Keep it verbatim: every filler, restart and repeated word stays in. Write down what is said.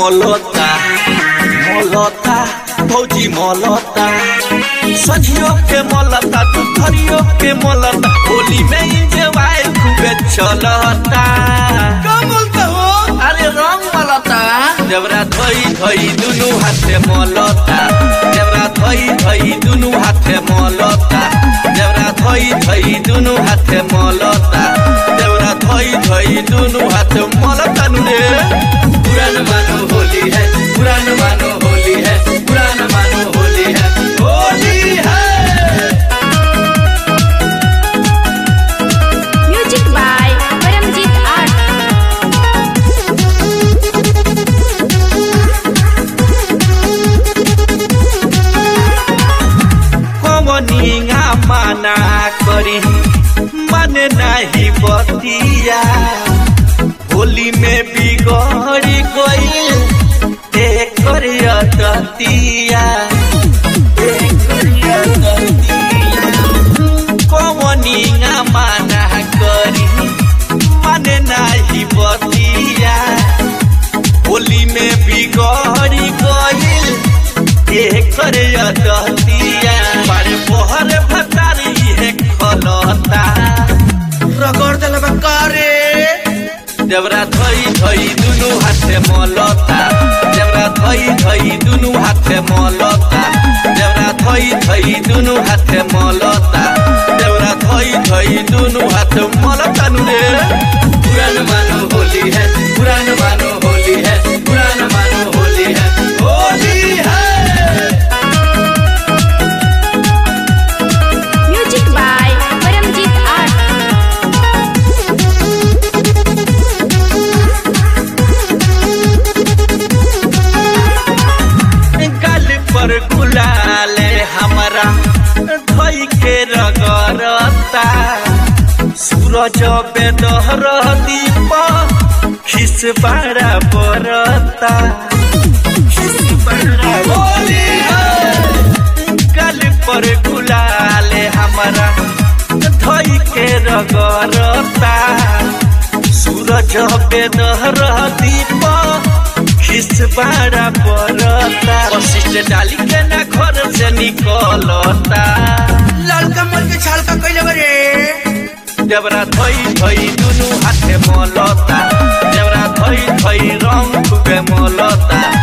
मलता मलता भौजी मलता सजियो के मलता दुधरियो के मलता होली में इंजॉय खूबे चलता बोलता हो अरे रंग मलता जबरा धोई धोई दुनु हाथे मलता जबरा धोई धोई दुनु हाथे मलता जबरा धोई धोई दुनु हाथे मलता जबरा धोई धोई दुनु हाथे मलता रे पुरान मानो होली है पुरान मानो होली है पुरान मानो होली है होली है। Music by Paramjeet art. कमनिया माना करी माने नहीं बतिया होली में बिगड़ी गईल एक दतिया कमनिया माना करी माने नहीं बतिया होली में बिगड़ी गईल एक दतिया बारे बहर भतारी है खलता रगड़ देला बकारे जबरा धोई धोई दुनु हाथे मलता जबरा धोई धोई दुनु हाथे मलता जबरा धोई धोई दुनु हाथे मलता जबरा धोई धोई दुनु हाथे मलता रे पुरान मानो होली है पुरान मानो होली है पुरान मानो होली है होली है। Music by Paramjeet art. गल पर गुलाले हमारा धोई के रगरता सूरज बेदहर दीप खिस बड़ा बरता होली है। गल पर गुलाले हमारा धोई के रगरता सूरज बेदहर दीप खिस बड़ा बरता वशिष्ठ डाली के ना घर से निकलता लड़का मल के छाल का कइले बरे जबरा धोई धोई दुनु हाथे मलता जबरा धोई धोई रंग खूबे मलता